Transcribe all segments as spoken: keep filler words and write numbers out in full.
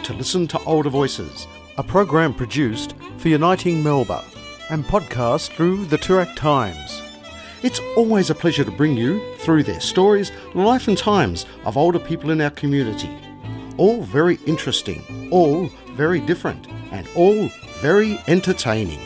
to listen to Older Voices, a program produced for Uniting Melba and podcast through the Toorak Times. It's always a pleasure to bring you through their stories, life and times of older people in our community. All very interesting, all very different, and all very entertaining.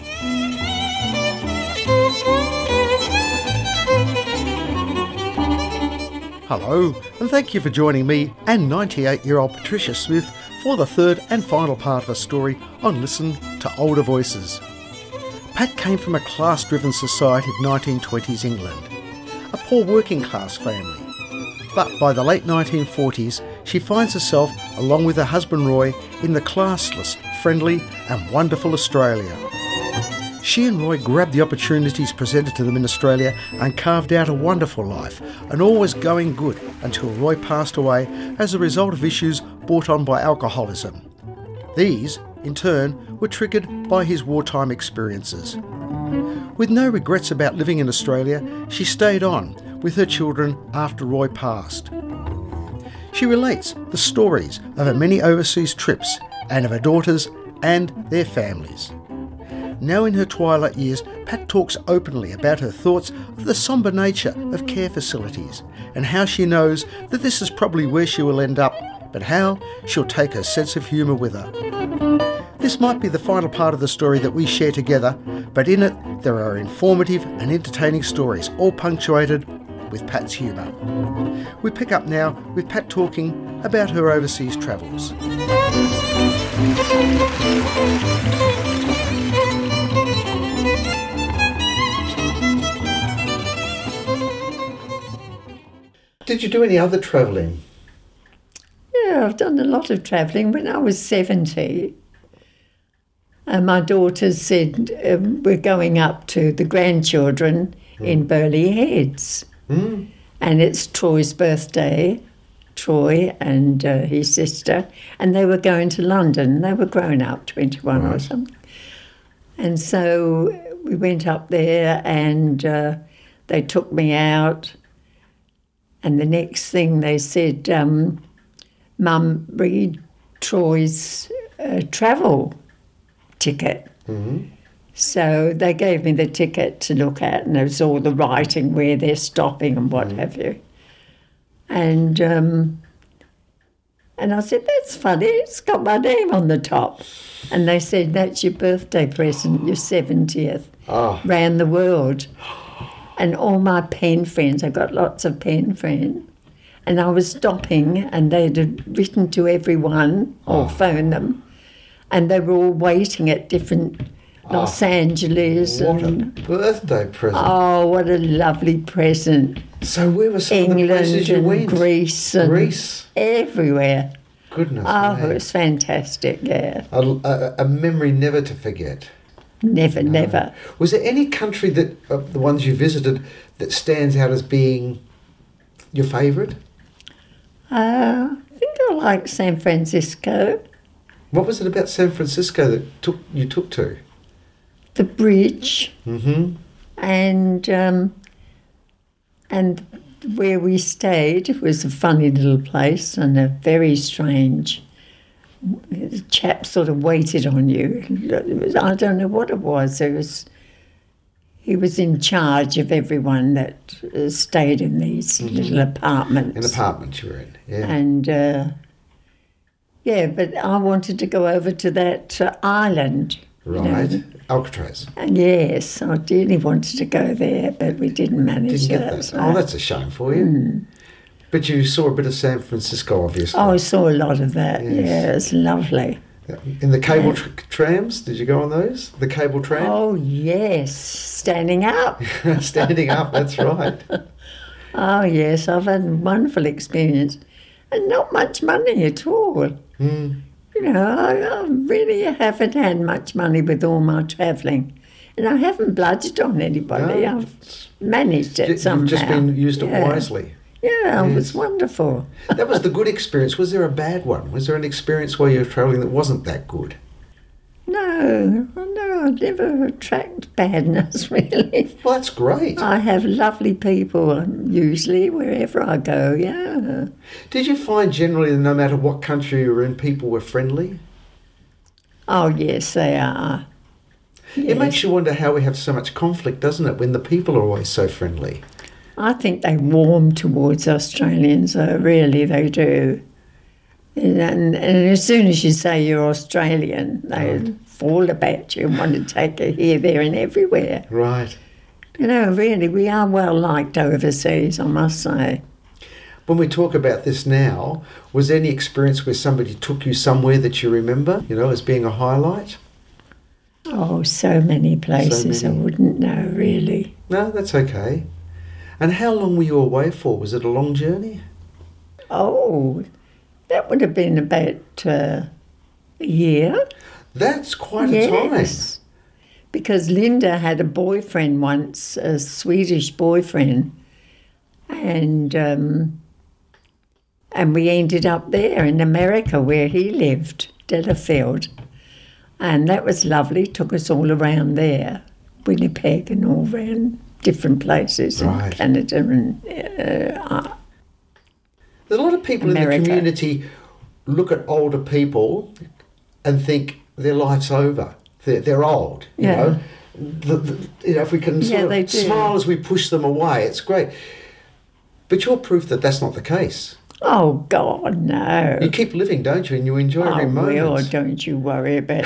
Hello, and thank you for joining me and ninety-eight-year-old Patricia Smith for the third and final part of a story on Listen to Older Voices. Pat came from a class-driven society of nineteen twenties England, a poor working-class family. But by the late nineteen forties, she finds herself, along with her husband Roy, in the classless, friendly and wonderful Australia. She and Roy grabbed the opportunities presented to them in Australia and carved out a wonderful life, and all was going good until Roy passed away as a result of issues brought on by alcoholism. These, in turn, were triggered by his wartime experiences. With no regrets about living in Australia, she stayed on with her children after Roy passed. She relates the stories of her many overseas trips and of her daughters and their families. Now in her twilight years, Pat talks openly about her thoughts of the sombre nature of care facilities and how she knows that this is probably where she will end up, but how she'll take her sense of humour with her. This might be the final part of the story that we share together, but in it there are informative and entertaining stories, all punctuated with Pat's humour. We pick up now with Pat talking about her overseas travels. Did you do any other travelling? Yeah, I've done a lot of travelling. When I was seventy, uh, my daughters said, um, we're going up to the grandchildren mm. in Burleigh Heads. Mm. And it's Troy's birthday, Troy and uh, his sister, and they were going to London. They were grown up, twenty-one right. or something. And so we went up there and uh, they took me out. And the next thing they said, um, Mum, read Troy's uh, travel ticket. Mm-hmm. So they gave me the ticket to look at, and there was all the writing where they're stopping and what mm-hmm. have you. And um, and I said, that's funny, it's got my name on the top. And they said, that's your birthday present, your seventieth, oh. round the world. And all my pen friends, I got lots of pen friends, and I was stopping and they'd written to everyone or oh. phoned them, and they were all waiting at different Los oh. Angeles. What and, a birthday present. Oh, what a lovely present. So where were some England of the places you and went? Greece and Greece? Everywhere. Goodness Oh, me. it was fantastic, yeah. A, a, a memory never to forget. Never, no. never. Was there any country that, of the ones you visited, that stands out as being your favourite? Uh, I think I like San Francisco. What was it about San Francisco that took you took to? The bridge. Mm-hmm. And, um, and where we stayed, it was a funny little place and a very strange. The chap sort of waited on you. It was, I don't know what it was. It was. He was in charge of everyone that uh, stayed in these mm-hmm. little apartments. An apartment you were in, yeah. And, uh, yeah, but I wanted to go over to that uh, island. Right, you know. Alcatraz. And yes, I really wanted to go there, but we didn't manage didn't get that. that. So. Oh, that's a shame for you. Mm. But you saw a bit of San Francisco, obviously. Oh, I saw a lot of that, yes. yeah, it's lovely. In the cable tr- trams, did you go on those? The cable tram? Oh, yes, standing up. Standing up, that's right. Oh, yes, I've had a wonderful experience. And not much money at all. Mm. You know, I, I really haven't had much money with all my travelling. And I haven't bludged on anybody. No. I've managed it You've somehow. You've just been used it yeah. wisely. Yeah, yes. It was wonderful. That was the good experience. Was there a bad one? Was there an experience while you were travelling that wasn't that good? No, no, I never attract badness, really. Well, that's great. I have lovely people um, usually wherever I go, yeah. Did you find generally, no matter what country you were in, people were friendly? Oh, yes, they are. It Yes. makes you wonder how we have so much conflict, doesn't it, when the people are always so friendly? I think they warm towards Australians, though, really, they do. And, and as soon as you say you're Australian, they Right. fall about you and want to take you here, there and everywhere. Right. You know, really, we are well liked overseas, I must say. When we talk about this now, was there any experience where somebody took you somewhere that you remember, you know, as being a highlight? Oh, so many places many. I wouldn't know, really. No, that's okay. And how long were you away for? Was it a long journey? Oh, that would have been about uh, a year. That's quite a time. Yes. Because Linda had a boyfriend once, a Swedish boyfriend, and um, and we ended up there in America where he lived, Delafield, and that was lovely. Took us all around there, Winnipeg and all around different places Right. in Canada and uh, There's a lot of people in America. the community look at older people and think their life's over. They're, they're old, you Yeah. know. The, the, you know, if we can Yeah, sort they of do. smile as we push them away, it's great. But you're proof that that's not the case. oh God, no. You keep living, don't you? And you enjoy every I will, moment. don't you worry about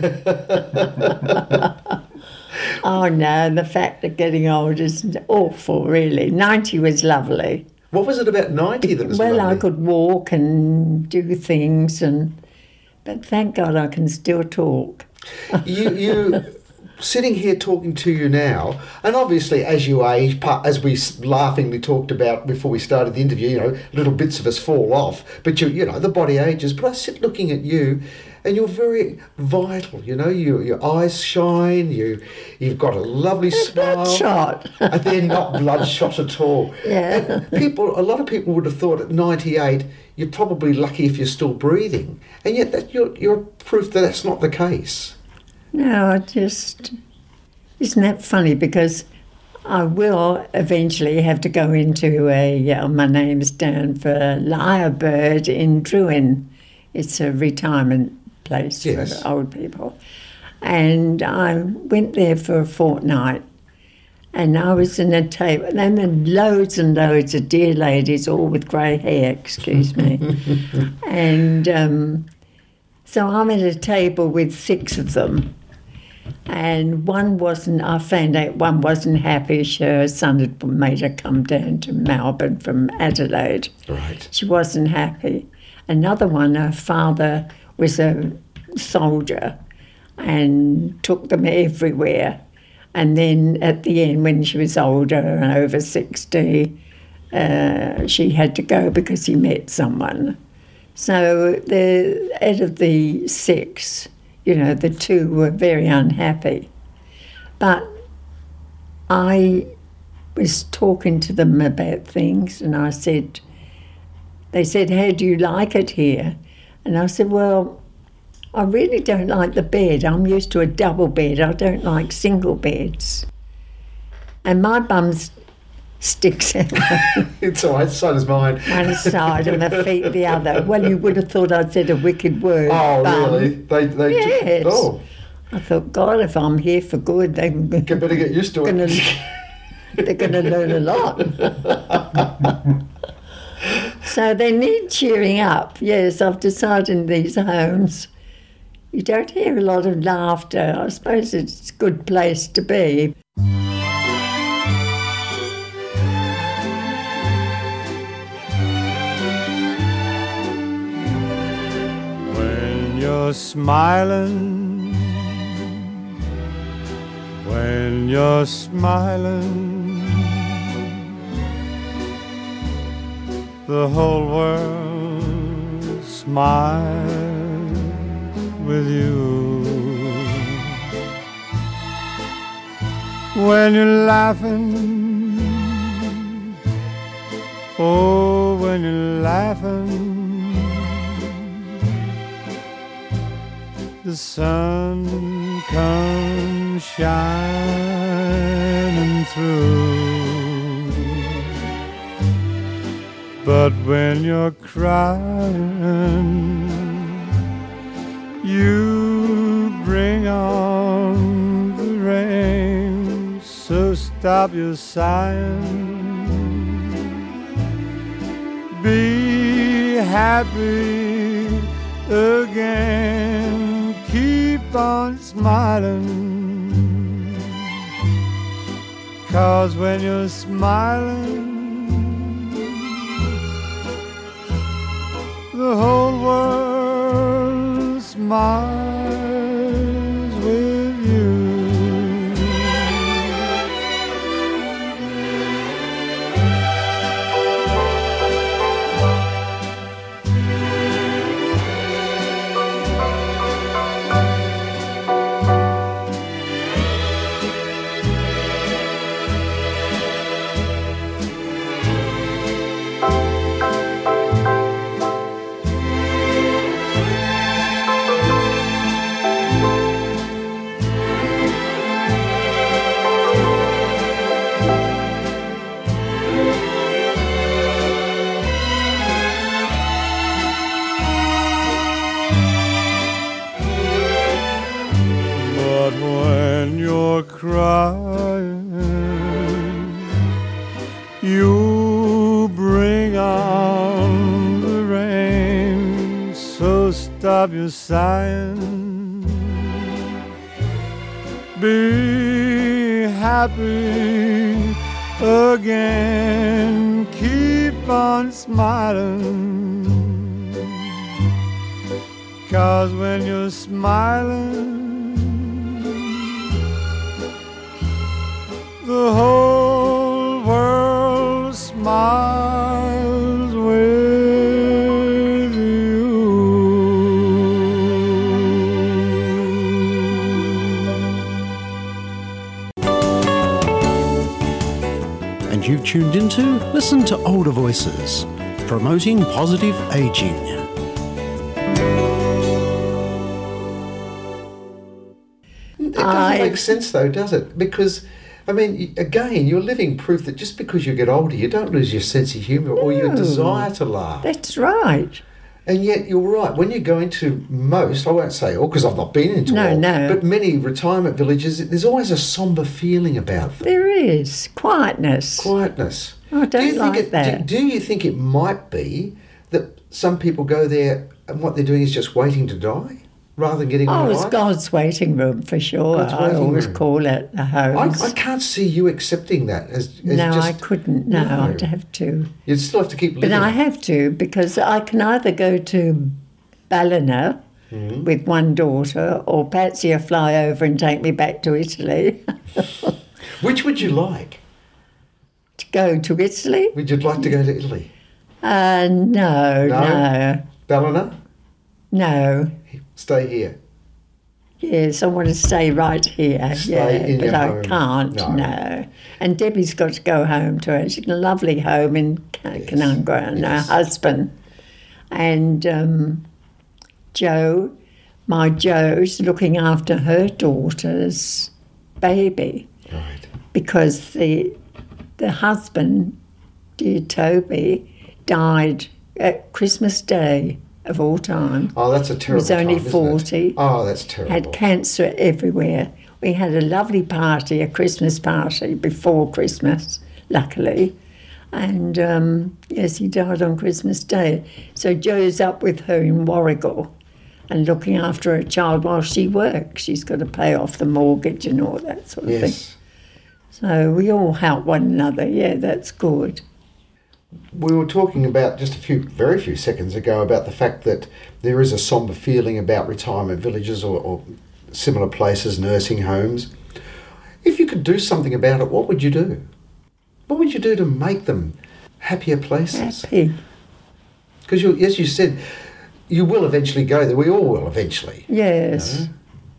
that. Oh no, the fact of getting old is awful, really. ninety was lovely. What was it about ninety that was Well, lovely? I could walk and do things, and but thank God I can still talk. you, you sitting here talking to you now, and obviously as you age, pa- as we s- laughingly talked about before we started the interview, you know, little bits of us fall off, but you, you know, the body ages. But I sit looking at you, and you're very vital. You know, you, your eyes shine. You, you've got a lovely smile. Bloodshot. And they're not bloodshot at all. Yeah. And people, a lot of people would have thought at ninety-eight, you're probably lucky if you're still breathing, and yet that you're you're proof that that's not the case. No, I just isn't that funny because I will eventually have to go into a. Uh, my name's down for Lyrebird in Druin. It's a retirement place Yes. for old people, and I went there for a fortnight. And I was in a table, and then there were loads and loads of dear ladies, all with grey hair, excuse me. and um, so I'm at a table with six of them. And one wasn't, I found out one wasn't happy. Her son had made her come down to Melbourne from Adelaide. Right. She wasn't happy. Another one, her father was a soldier and took them everywhere. And then at the end, when she was older and over sixty, uh, she had to go because he met someone. So the out of the six, you know, the two were very unhappy. But I was talking to them about things, and I said, they said, how do you like it here? And I said, well, I really don't like the bed. I'm used to a double bed. I don't like single beds. And my bum sticks out It's all right, so does mine. one side and my feet the other. Well, you would have thought I'd said a wicked word. Oh, bum. really? They, they Yes. Oh, I thought, God, if I'm here for good, they're get going better get used to it. they're going to learn a lot. So they need cheering up. Yes, I've decided in these homes you don't hear a lot of laughter. I suppose it's a good place to be. When you're smiling, when you're smiling, the whole world smiles with you. When you're laughing, oh, when you're laughing, the sun comes shining through. But when you're crying, you bring on the rain, so stop your sighing. Be happy again, keep on smiling, 'cause when you're smiling, the whole world smiles with you. Crying, you bring on the rain, so stop your sighing. Be happy again, keep on smiling, 'cause when you're smiling, the whole world smiles with you. And you've tuned into Listen to Older Voices, promoting positive ageing. It doesn't I- make sense though, does it? Because I mean, again, you're living proof that just because you get older, you don't lose your sense of humour or your No. desire to laugh. That's right. And yet, you're right. When you go into most, I won't say all, because I've not been into No, all, no. but many retirement villages, there's always a sombre feeling about them. There is quietness. Quietness. I don't do you like think it, that. Do, do you think it might be that some people go there and what they're doing is just waiting to die rather than getting on Oh, with it's life? God's waiting room for sure. God's I waiting always room. call it the I, homes. I can't see you accepting that as, as no, just... I couldn't. No, No. I'd have to. You'd still have to keep living. But I have to because I can either go to Ballina Mm-hmm. with one daughter or Patsy will fly over and take me back to Italy. Which would you like? To go to Italy? Would you like to go to Italy? Uh, no, No? no, Ballina? no. Stay here. Yes, I want to stay right here. Stay yeah, in but your I home. can't. No. No. And Debbie's got to go home to her. She's got a lovely home in Can- Canungra, and yes. her husband. And um, Joe, my Joe's looking after her daughter's baby Right. because the the husband, dear Toby, died at Christmas Day of all time. Oh, that's a terrible was only time, isn't it? forty. Oh, that's terrible. Had cancer everywhere. We had a lovely party, a Christmas party before Christmas, luckily. And um, yes, he died on Christmas Day. So Joe's up with her in Warrigal and looking after her child while she works. She's got to pay off the mortgage and all that sort of thing. Yes. So we all help one another. Yeah, that's good. We were talking about just a few, very few seconds ago about the fact that there is a sombre feeling about retirement villages or, or similar places, nursing homes. If you could do something about it, what would you do? What would you do to make them happier places? Happy. Because, as you said, you will eventually go there. We all will eventually. Yes. No?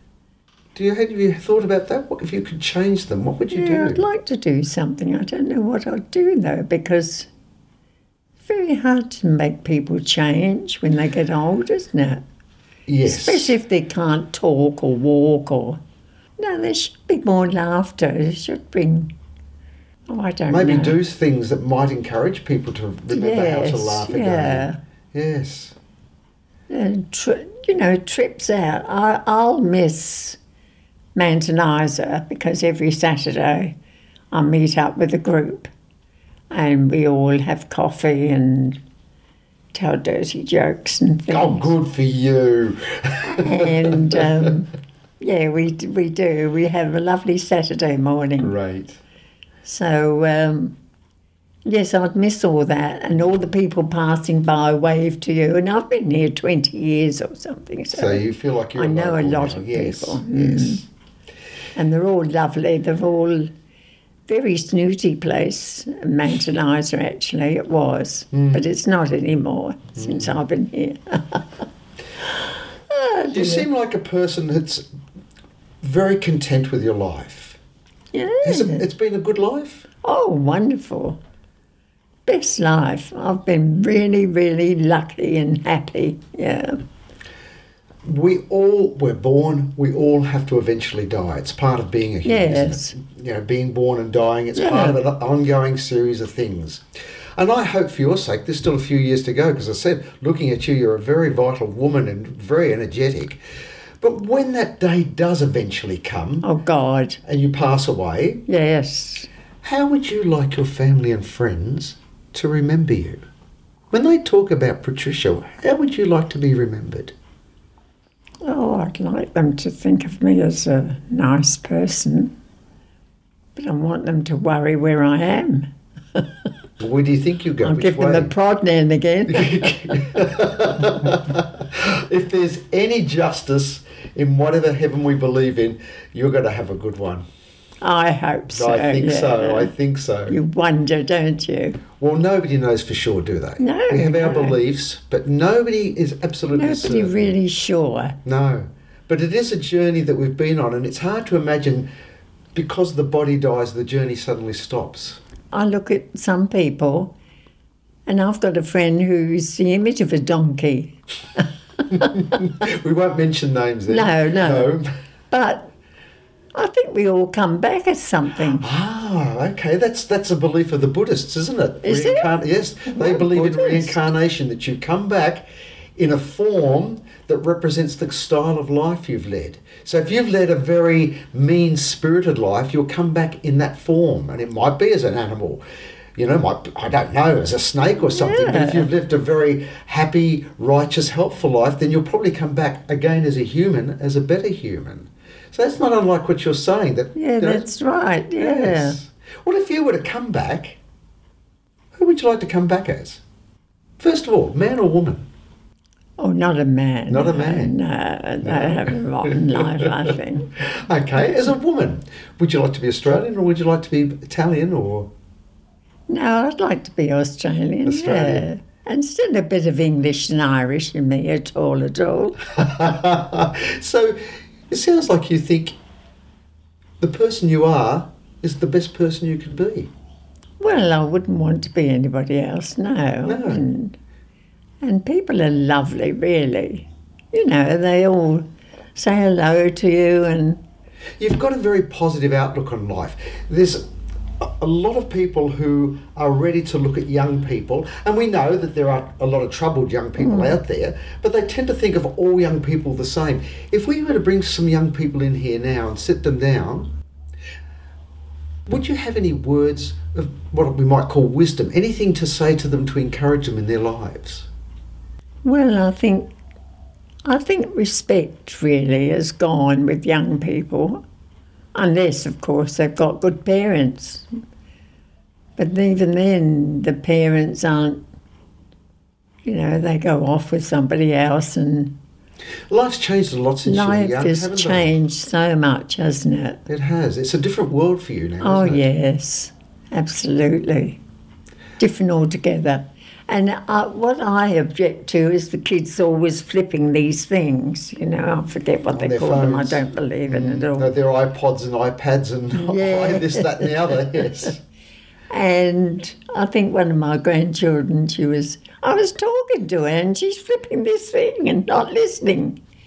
Do you have you thought about that? What if you could change them? What would you Yeah, do? I'd like to do something. I don't know what I'd do though, because it's very hard to make people change when they get old, isn't it? Yes. Especially if they can't talk or walk or... No, there should be more laughter. There should bring... Oh, I don't Maybe know. do things that might encourage people to remember yes, how to laugh yeah. again. Yes. And tri- you know, trips out. I, I'll miss Manton Isa because every Saturday I meet up with a group and we all have coffee and tell dirty jokes and things. Oh, good for you. And um, yeah, we we do. We have a lovely Saturday morning. Great. So um, yes, I'd miss all that, and all the people passing by wave to you. And I've been here twenty years or something. So, So you feel like you're I know a local lot now. of Yes, people. Yes. Mm. And they're all lovely. They're all very snooty place. Manton Isa, actually, it was. Mm. But it's not anymore since I've been here. Oh, You dear. seem like a person that's very content with your life. Yeah. Has it, it's been a good life? Oh, wonderful. Best life. I've been really, really lucky and happy. Yeah. We all, we're born, we all have to eventually die. It's part of being a human, Yes. isn't it? You know, being born and dying, it's Yeah. part of an ongoing series of things. And I hope for your sake, there's still a few years to go, because I said, looking at you, you're a very vital woman and very energetic. But when that day does eventually come Oh, God. and you pass away, Yes. how would you like your family and friends to remember you? When they talk about Patricia, how would you like to be remembered? Oh, I'd like them to think of me as a nice person. But I want them to worry where I am. Where do you think you go? I'll Which give way? them a prod now and again. If there's any justice in whatever heaven we believe in, you're going to have a good one. I hope so. I think yeah. so. I think so. You wonder, don't you? Well, nobody knows for sure, do they? No, We have our no. beliefs, but nobody is absolutely Nobody certain. really sure. No. But it is a journey that we've been on, and it's hard to imagine because the body dies, the journey suddenly stops. I look at some people, and I've got a friend who's the image of a donkey. We won't mention names then. No, no. But I think we all come back as something. Ah, okay. That's that's a belief of the Buddhists, isn't it? Is it? Reincarn- Yes, they Oh, believe in Buddhist. reincarnation, that you come back in a form that represents the style of life you've led. So if you've led a very mean-spirited life, you'll come back in that form, and it might be as an animal. You know, might, I don't know, as a snake or something. But if Yeah. you've lived a very happy, righteous, helpful life, then you'll probably come back again as a human, as a better human. So that's not unlike what you're saying. That Yeah, you know, that's right. Yeah. Yes. Well, if you were to come back, who would you like to come back as? First of all, man or woman? Oh, not a man. Not a man. No, they have a rotten life, I think. Okay, as a woman, would you like to be Australian or would you like to be Italian or... No, I'd like to be Australian. Australian. Yeah. And still a bit of English and Irish in me at all, at all. So it sounds like you think the person you are is the best person you could be. Well, I wouldn't want to be anybody else, no. No. And, and people are lovely, really. You know, they all say hello to you and... You've got a very positive outlook on life. There's a a lot of people who are ready to look at young people, and we know that there are a lot of troubled young people Mm. out there, but they tend to think of all young people the same. If we were to bring some young people in here now and sit them down, would you have any words of what we might call wisdom, anything to say to them to encourage them in their lives? Well, I think I think respect really has gone with young people, unless, of course, they've got good parents. But even then, the parents aren't, you know, they go off with somebody else, and Life's changed a lot since you were life young, has haven't changed so much, hasn't it? it? It has. It's a different world for you now, Oh, isn't it? yes, absolutely. Different altogether. And uh, what I object to is the kids always flipping these things. You know, I forget what On they their call them. I phones. don't believe in it at all. No, there are iPods and iPads and Yeah. this, that and the other, yes. And I think one of my grandchildren, she was, I was talking to her and she's flipping this thing and not listening.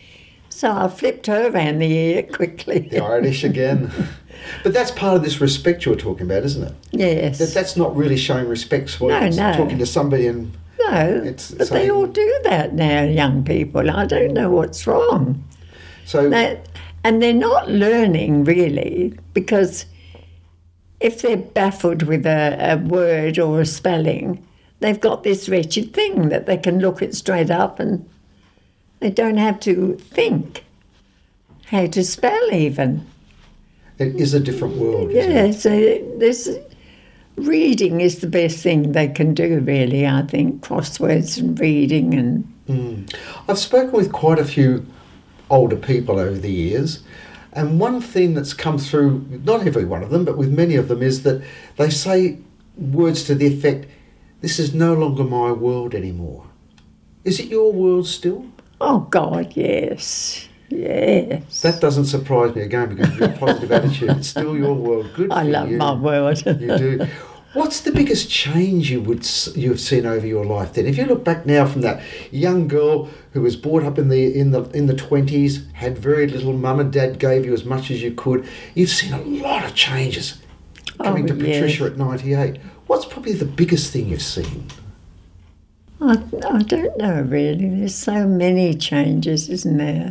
So I flipped her around the ear quickly. The Irish again. But that's part of this respect you're talking about, isn't it? Yes. That, that's not really showing respect. So No, it's no. talking to somebody and No, It's but saying- they all do that now, young people. I don't know what's wrong. so That, and they're not learning really, because if they're baffled with a, a word or a spelling, they've got this wretched thing that they can look it straight up and they don't have to think how to spell even. it is a different world, isn't it? Yeah, so this reading is the best thing they can do, really, I think. Crosswords and reading and I've spoken with quite a few older people over the years, and one theme that's come through, not every one of them, but with many of them, is that they say words to the effect, "This is no longer my world anymore." Is it your world still? oh God, yes, yes. That doesn't surprise me again because of your positive attitude. It's still your world. Good for I love you. my world. You do. What's the biggest change you would s- you have seen over your life then? If you look back now from that young girl who was brought up in the in the in the twenties, had very little, mum and dad gave you as much as you could. You've seen a lot of changes coming Oh, to Patricia yes. at ninety-eight. What's probably the biggest thing you've seen? I, I don't know really. There's so many changes, isn't there?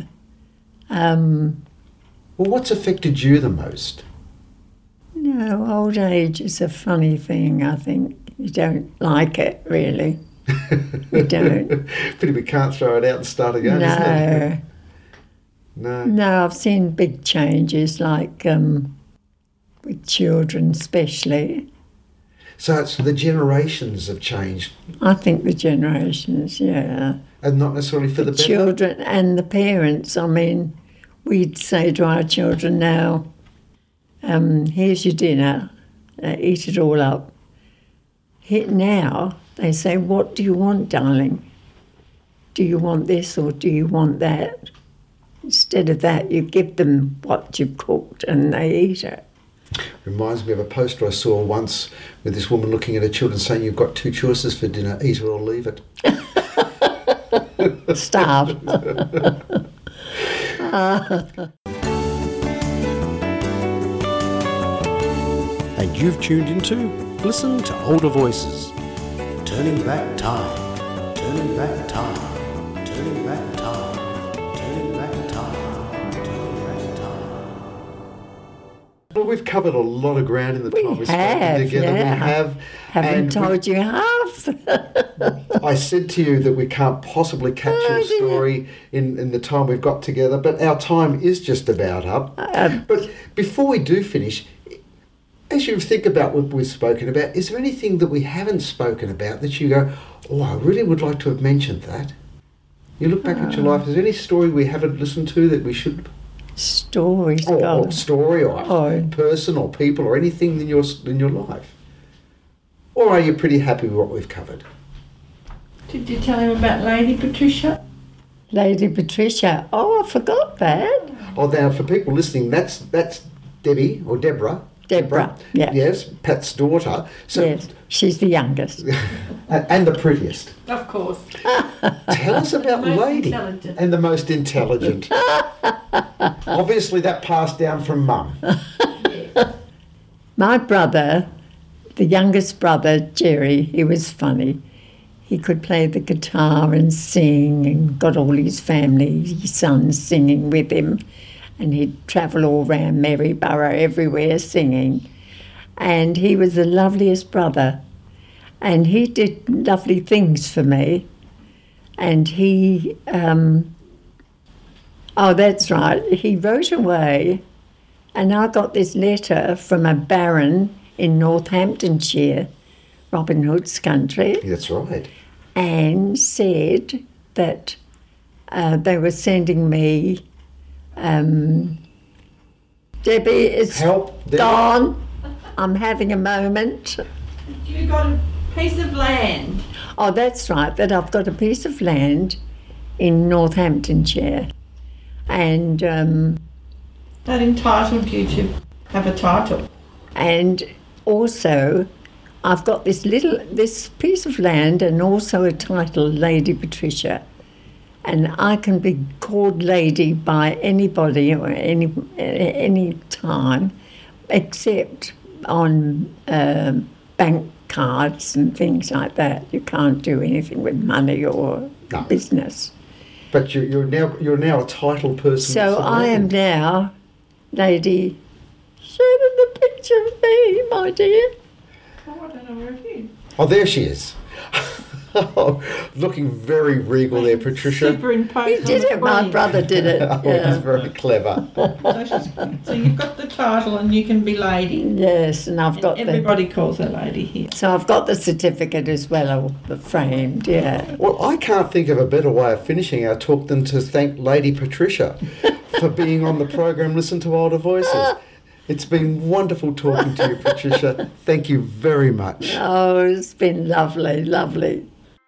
Um, Well, what's affected you the most? you know, old age is a funny thing, I think. You don't like it, really. You don't. Pity we can't throw it out and start again, isn't it? No. No. No, I've seen big changes, like um, with children especially. So it's the generations have changed, I think the generations, yeah. and not necessarily for the, The better. children and the parents. I mean, we'd say to our children now, um, here's your dinner, uh, eat it all up. Here, now they say, what do you want, darling? Do you want this or do you want that? Instead of that, you give them what you've cooked and they eat it. Reminds me of a poster I saw once with this woman looking at her children saying, "You've got two choices for dinner, eat it or leave it." Starve. And you've tuned into Listen to Older Voices. Turning back time, turning back time, turning back time, turning back time, turning back time. Well, we've covered a lot of ground in the We time we've have, spoken together. yeah. We have. Haven't and told you half. we- I said to you that we can't possibly catch Oh, your dear. story in, in the time we've got together, but our time is just about up. Um, But before we do finish, as you think about what we've spoken about, is there anything that we haven't spoken about that you go, oh, I really would like to have mentioned that? You look back at your life, is there any story we haven't listened to that we should, Stories, or, or God. story or Oh. person or people or anything in your, in your life? Or are you pretty happy with what we've covered? Did you tell him about Lady Patricia? Lady Patricia. Oh, I forgot that. Oh, now for people listening, that's that's Debbie or Deborah. Deborah, yeah. Yes, Pat's daughter. So, Yes, she's the youngest. and and the prettiest. Of course. Tell us about Most Lady intelligent. and the most intelligent. Obviously, that passed down from Mum. My brother, the youngest brother, Jerry, he was funny. He could play the guitar and sing and got all his family, his sons singing with him. And he'd travel all around Maryborough, everywhere singing. And he was the loveliest brother. And he did lovely things for me. And he, um, oh, that's right, he wrote away. And I got this letter from a baron in Northamptonshire, Robin Hood's country, That's right. and said that uh, they were sending me, um, Debbie, it's Help, Debbie. gone. I'm having a moment. You got a piece of land. Oh, that's right, that I've got a piece of land in Northamptonshire. And um, That entitled you to have a title. and also I've got this little this piece of land and also a title, Lady Patricia. and I can be called lady by anybody or any any time, except on um, bank cards and things like that. You can't do anything with money or No. business. But you, you're now you're now a titled person. So that's a I am lady. now Lady. Show them the picture of me, my dear. Oh, I don't know where it is. Oh, there she is. Looking very regal there, Patricia. Superimposed You did on the it. My screen. brother did it. Oh, it's Yeah. very clever. So, she's, so you've got the title and you can be lady. Yes, and I've And got the. everybody calls her lady here. So I've got the certificate as well, uh, framed. Yeah. Well, I can't think of a better way of finishing our talk than to thank Lady Patricia for being on the program Listen to Older Voices. It's been wonderful talking to you, Patricia. Thank you very much. Oh, it's been lovely, lovely.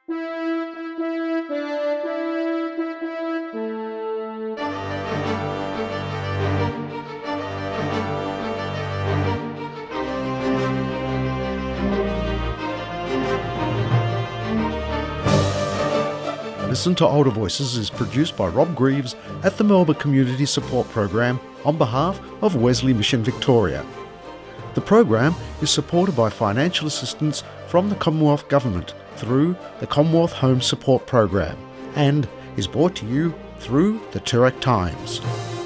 Listen to Older Voices is produced by Rob Greaves at the Melbourne Community Support Program on behalf of Wesley Mission Victoria. The program is supported by financial assistance from the Commonwealth Government through the Commonwealth Home Support Program and is brought to you through the Toorak Times.